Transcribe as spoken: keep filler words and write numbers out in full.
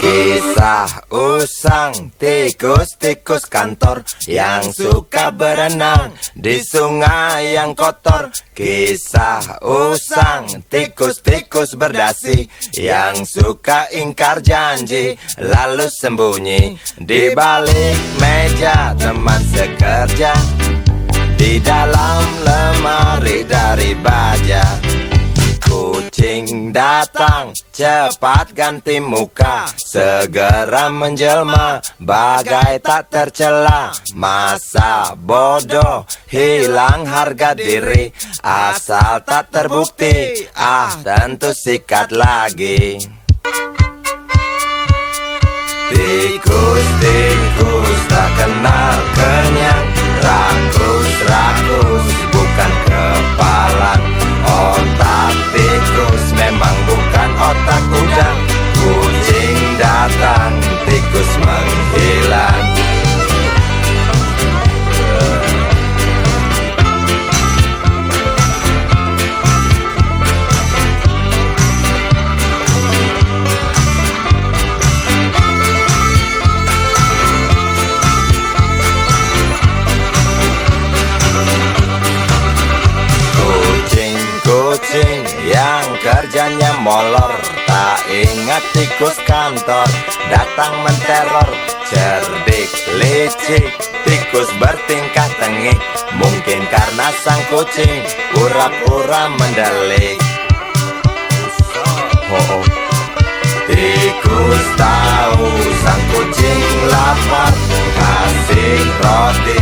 Kisah usang tikus-tikus kantor yang suka berenang di sungai yang kotor. Kisah usang tikus-tikus berdasi yang suka ingkar janji lalu sembunyi di balik meja teman sekerja, di dalam lemari dari baja. Kucing datang, cepat ganti muka, segera menjelma, bagai tak tercela. Masa bodoh, hilang harga diri, asal tak terbukti, ah tentu sikat lagi. Tikus-tikus tak kenal kenyang, rakus-rakus bukan kepalan. Otak tikus memang bukan otak udang. Kucing datang, tikus menghilang. Kucing yang kerjanya molor, tak ingat tikus kantor, datang menteror. Cerdik, licik, tikus bertingkah tengik, mungkin karena sang kucing pura-pura mendelik. Oh, oh. Tikus tahu sang kucing lapar, kasih roti